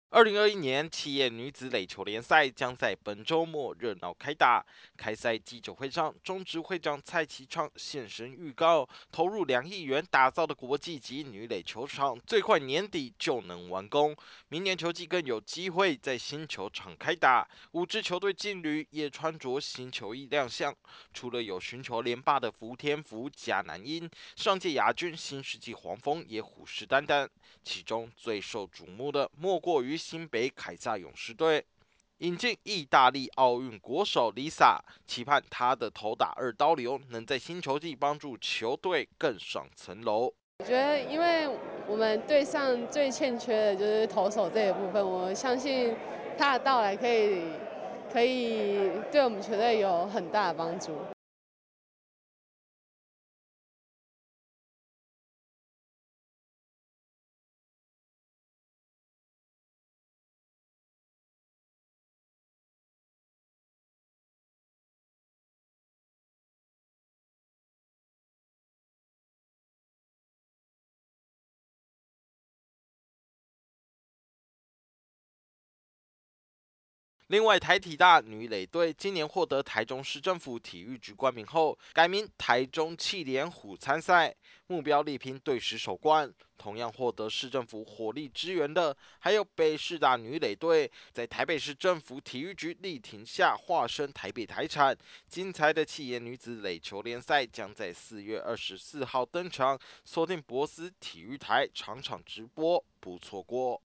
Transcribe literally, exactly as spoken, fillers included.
二零二一年企业女子垒球联赛将在本周末热闹开打。开赛记者会上，中职会长蔡其昌现身预告，投入两亿元打造的国际级女垒球场，最快年底就能完工。明年球季更有机会在新球场开打。五支球队劲旅也穿着新球衣亮相，除了有寻求连霸的福天福、贾南英，上届亚军新世纪黄蜂也虎视眈眈。其中最受瞩目的莫过于新北凯撒勇士队，引进意大利奥运国手 Lisa，期盼她的投打二刀流能在新球季帮助球队更上层楼。 我觉得，因为我们队上最欠缺的就是投手这一部分，我相信他的到来可以可以对我们球队有很大的帮助。 另外，台体大女垒队今年获得台中市政府体育局冠名后，改名台中气联虎参赛，目标力拼队史首冠。同样获得市政府火力支援的，还有北市大女垒队，在台北市政府体育局力挺下，化身台北台产。精彩的企业女子垒球联赛将在四月二十四号登场，锁定博斯体育台场场直播，不错过。